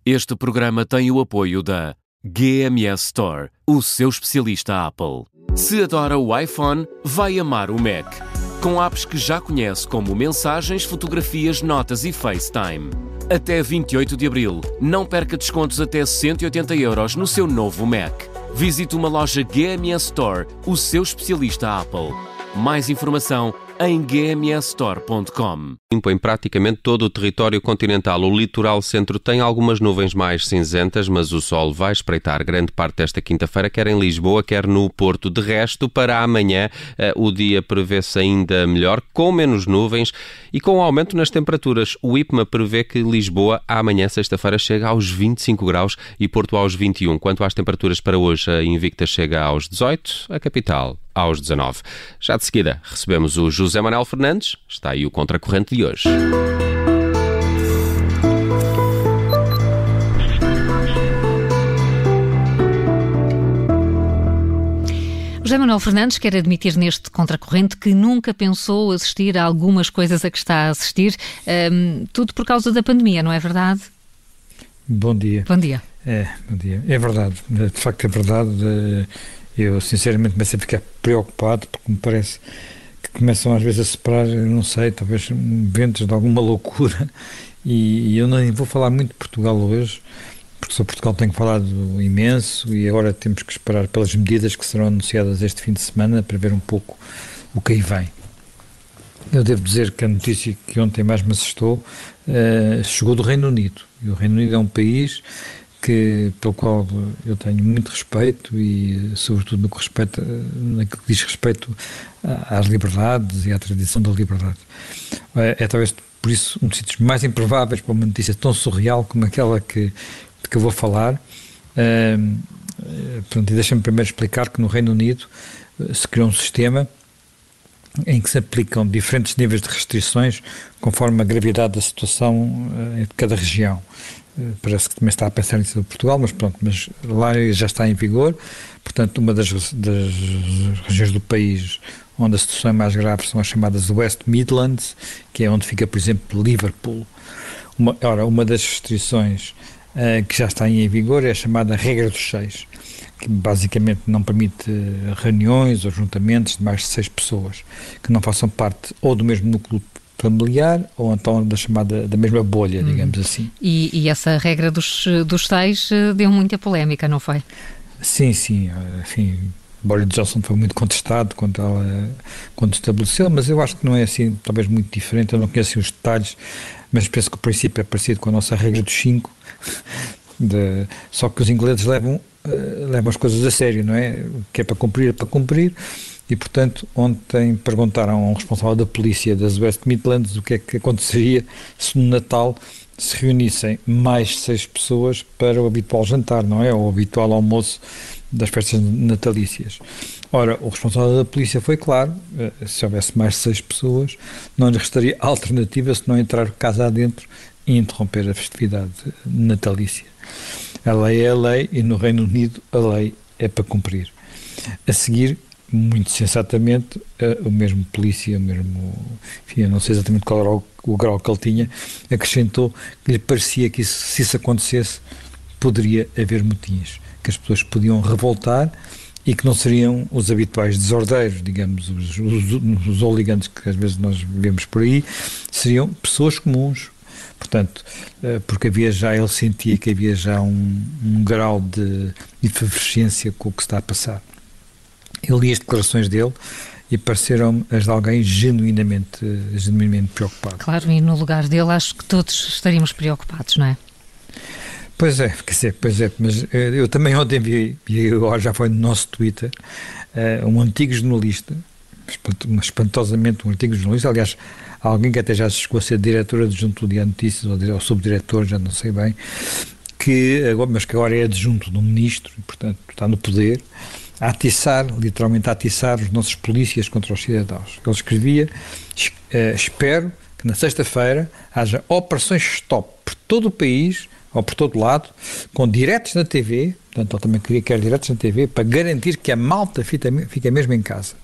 Este programa tem o apoio da GMS Store, o seu especialista Apple. Se adora o iPhone, vai amar o Mac. Com apps que já conhece como Mensagens, Fotografias, Notas e FaceTime. Até 28 de abril, não perca descontos até 180 € no seu novo Mac. Visite uma loja GMS Store, o seu especialista Apple. Mais informação em gmsstore.com. Em praticamente todo o território continental. O litoral centro tem algumas nuvens mais cinzentas, mas o sol vai espreitar grande parte desta quinta-feira, quer em Lisboa, quer no Porto. De resto, para amanhã, o dia prevê-se ainda melhor, com menos nuvens e com um aumento nas temperaturas. O IPMA prevê que Lisboa, amanhã, sexta-feira, chega aos 25 graus e Porto aos 21. Quanto às temperaturas para hoje, a Invicta chega aos 18, a capital aos 19. Já de seguida, recebemos o José Manuel Fernandes. Está aí o Contracorrente de hoje. José Manuel Fernandes quer admitir neste Contracorrente que nunca pensou assistir a algumas coisas a que está a assistir, tudo por causa da pandemia, não é verdade? Bom dia. Bom dia. Bom dia. É verdade, de facto é verdade. Eu sinceramente começo a ficar preocupado porque me parece que começam às vezes a separar, não sei, talvez ventos de alguma loucura e eu nem vou falar muito de Portugal hoje, porque sobre Portugal tenho falado imenso e agora temos que esperar pelas medidas que serão anunciadas este fim de semana para ver um pouco o que aí vem. Eu devo dizer que a notícia que ontem mais me assustou chegou do Reino Unido, e o Reino Unido é um país pelo qual eu tenho muito respeito e, sobretudo, naquilo que diz respeito às liberdades e à tradição da liberdade. É talvez por isso um dos sítios mais improváveis para uma notícia tão surreal como aquela de que eu vou falar. Pronto, e deixa-me primeiro explicar que no Reino Unido se criou um sistema em que se aplicam diferentes níveis de restrições conforme a gravidade da situação de cada região. Parece que também está a pensar nisso de Portugal, mas lá já está em vigor. Portanto, uma das regiões do país onde a situação é mais grave são as chamadas West Midlands, que é onde fica, por exemplo, Liverpool. Uma das restrições que já está em vigor é a chamada regra dos 6, que basicamente não permite reuniões ou juntamentos de mais de 6 pessoas que não façam parte ou do mesmo núcleo familiar ou então da mesma bolha, digamos assim. E essa regra dos 6 deu muita polémica, não foi? Sim. Enfim, Boris Johnson foi muito contestado quando estabeleceu, mas eu acho que não é assim, talvez muito diferente. Eu não conheço os detalhes, mas penso que o princípio é parecido com a nossa regra dos 5, só que os ingleses levam as coisas a sério, não é? O que é para cumprir é para cumprir. E, portanto, ontem perguntaram a um responsável da polícia das West Midlands o que é que aconteceria se no Natal se reunissem mais 6 pessoas para o habitual jantar, não é? Ou o habitual almoço das festas natalícias. Ora, o responsável da polícia foi claro, se houvesse mais 6 pessoas, não lhe restaria alternativa se não entrar casa adentro e interromper a festividade natalícia. A lei é a lei e no Reino Unido a lei é para cumprir. A seguir, muito sensatamente, o mesmo polícia, enfim, eu não sei exatamente qual era o grau que ele tinha, acrescentou que lhe parecia que se isso acontecesse, poderia haver motins, que as pessoas podiam revoltar e que não seriam os habituais desordeiros, digamos, os hooligans que às vezes nós vemos por aí, seriam pessoas comuns. Portanto, porque ele sentia que havia já um grau de efervescência com o que está a passar. Eu li as declarações dele e pareceram-me as de alguém genuinamente preocupado. Claro, e no lugar dele acho que todos estaríamos preocupados, não é? Pois é, mas eu também ontem vi, e agora já foi no nosso Twitter, um antigo jornalista, espantosamente um antigo jornalista, aliás, alguém que até já chegou a ser diretor adjunto do Diário de Notícias, ou subdiretor, já não sei bem, mas que agora é adjunto do ministro, e portanto está no poder, literalmente a atiçar os nossos polícias contra os cidadãos. Ele escrevia: espero que na sexta-feira haja operações stop por todo o país, ou por todo lado, com diretos na TV, portanto ele também quer diretos na TV, para garantir que a malta fica mesmo em casa.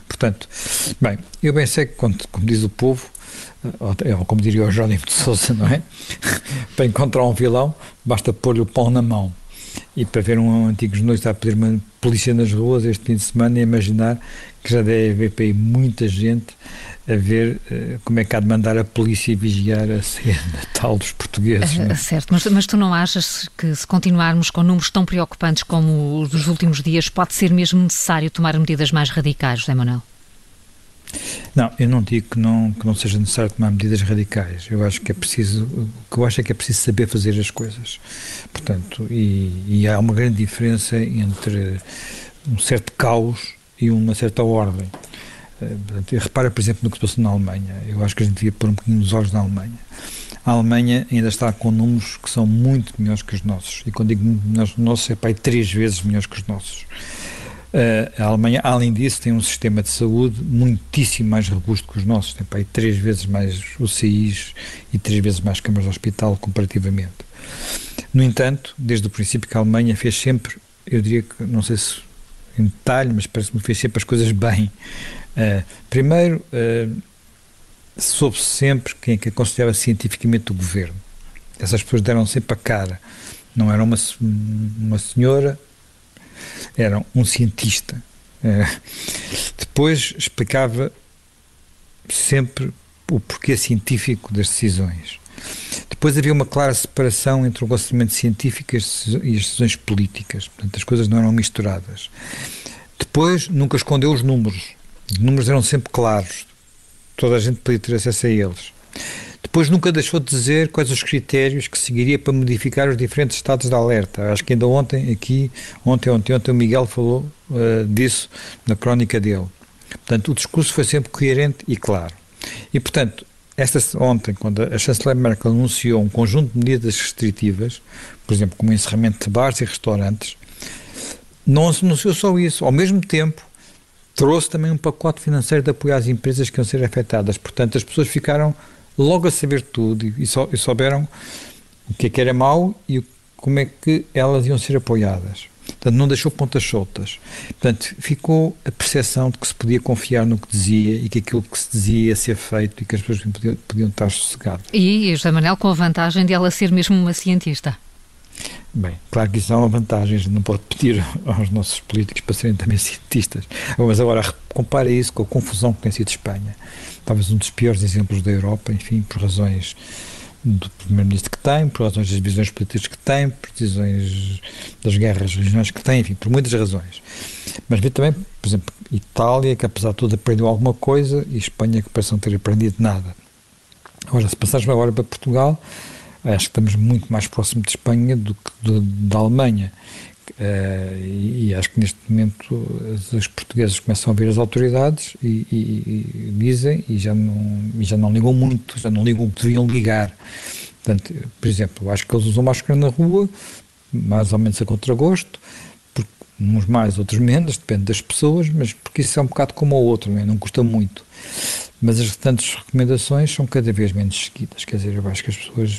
Portanto, bem, eu bem sei que, como diz o povo, ou como diria o Jerónimo de Sousa, não é? Para encontrar um vilão, basta pôr-lhe o pão na mão. E para ver um antigo jornalista a pedir uma polícia nas ruas este fim de semana e imaginar que já deve haver para aí muita gente a ver como é que há de mandar a polícia vigiar a ceia de Natal dos portugueses. Não é? Certo, mas tu não achas que se continuarmos com números tão preocupantes como os dos últimos dias, pode ser mesmo necessário tomar medidas mais radicais, José Manuel? Não, eu não digo que não seja necessário tomar medidas radicais. Eu acho que é preciso, o que eu acho é que é preciso saber fazer as coisas. Portanto, e há uma grande diferença entre um certo caos e uma certa ordem. Repara, por exemplo, no que se passou na Alemanha. Eu acho que a gente devia pôr um bocadinho os olhos na Alemanha. A Alemanha ainda está com números que são muito melhores que os nossos. E quando digo melhores que os nossos, é para aí 3 vezes melhores que os nossos. A Alemanha, além disso, tem um sistema de saúde muitíssimo mais robusto que os nossos. Tem para aí 3 vezes mais UCIs e 3 vezes mais câmaras de hospital comparativamente. No entanto, desde o princípio que a Alemanha fez sempre, eu diria que, não sei se em detalhe, mas parece-me que fez sempre as coisas bem. Primeiro, soube-se sempre quem é que considerava cientificamente o governo. Essas pessoas deram sempre a cara. Não era uma senhora, era um cientista. Depois explicava sempre o porquê científico das decisões. Depois havia uma clara separação entre o conhecimento científico e as decisões políticas. Portanto, as coisas não eram misturadas. Depois, nunca escondeu os números. Os números eram sempre claros. Toda a gente podia ter acesso a eles. Depois nunca deixou de dizer quais os critérios que seguiria para modificar os diferentes estados de alerta. Acho que ainda ontem o Miguel falou disso na crónica dele. Portanto, o discurso foi sempre coerente e claro. E, portanto, ontem, quando a chanceler Merkel anunciou um conjunto de medidas restritivas, por exemplo, como o encerramento de bares e restaurantes, não anunciou só isso. Ao mesmo tempo, trouxe também um pacote financeiro de apoio às empresas que iam ser afetadas. Portanto, as pessoas ficaram logo a saber tudo e souberam o que é que era mau e como é que elas iam ser apoiadas. Portanto, não deixou pontas soltas. Portanto, ficou a percepção de que se podia confiar no que dizia e que aquilo que se dizia ia ser feito e que as pessoas podiam estar sossegadas. E José Manuel, com a vantagem de ela ser mesmo uma cientista. Bem, claro que isso é uma vantagem, a gente não pode pedir aos nossos políticos para serem também cientistas. Mas agora, compara isso com a confusão que tem sido Espanha. Talvez um dos piores exemplos da Europa, enfim, por razões do primeiro-ministro que tem, por razões das divisões políticas que tem, por razões das guerras regionais que tem, enfim, por muitas razões. Mas vi também, por exemplo, Itália, que apesar de tudo aprendeu alguma coisa, e Espanha, que parece não ter aprendido nada. Agora, se passarmos agora para Portugal, acho que estamos muito mais próximos de Espanha do que da Alemanha. E acho que neste momento os portugueses começam a ver as autoridades e dizem, e já não ligam muito, já não ligam o que deviam ligar. Portanto, por exemplo, acho que eles usam máscara na rua, mais ou menos a contragosto, uns mais, outros menos, depende das pessoas, mas porque isso é um bocado como o outro, não custa muito. Mas as restantes recomendações são cada vez menos seguidas, quer dizer, eu acho que as pessoas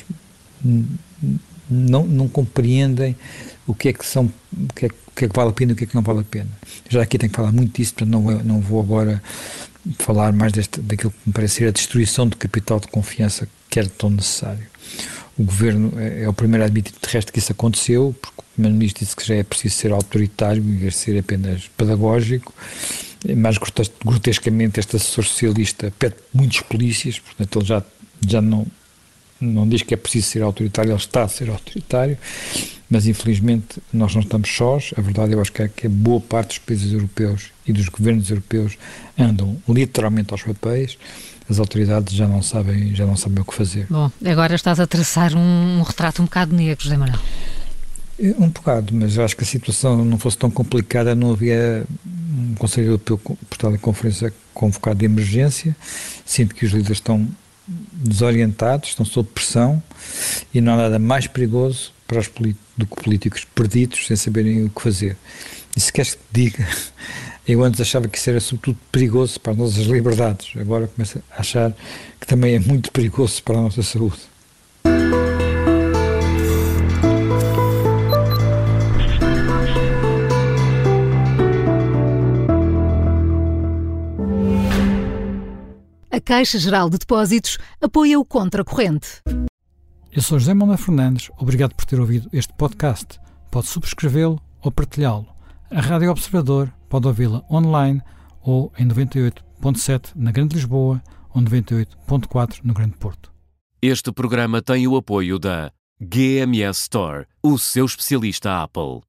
não compreendem o que é que vale a pena e o que é que não vale a pena. Já aqui tenho que falar muito disso, portanto não vou agora falar mais daquilo que me parece ser a destruição do capital de confiança que era tão necessário. O Governo é o primeiro a admitir de resto que isso aconteceu, porque o Primeiro-Ministro disse que já é preciso ser autoritário em vez de ser apenas pedagógico. Mais grotescamente, este assessor socialista pede muitos polícias, portanto ele já não diz que é preciso ser autoritário, ele está a ser autoritário, mas infelizmente nós não estamos sós. A verdade, eu acho que é boa parte dos países europeus e dos governos europeus andam literalmente aos papéis. As autoridades já não sabem o que fazer. Bom, agora estás a traçar um retrato um bocado negro, José Manuel. Um bocado, mas eu acho que a situação não fosse tão complicada, não havia um Conselho Europeu por teleconferência convocado de emergência. Sinto que os líderes estão desorientados, estão sob pressão e não há nada mais perigoso para do que políticos perdidos sem saberem o que fazer. E se queres que te diga, eu antes achava que isso era sobretudo perigoso para as nossas liberdades, agora começo a achar que também é muito perigoso para a nossa saúde. Caixa Geral de Depósitos apoia o Contracorrente. Eu sou José Manuel Fernandes, obrigado por ter ouvido este podcast. Pode subscrevê-lo ou partilhá-lo. A Rádio Observador pode ouvi-la online ou em 98.7 na Grande Lisboa ou 98.4 no Grande Porto. Este programa tem o apoio da GMS Store, o seu especialista Apple.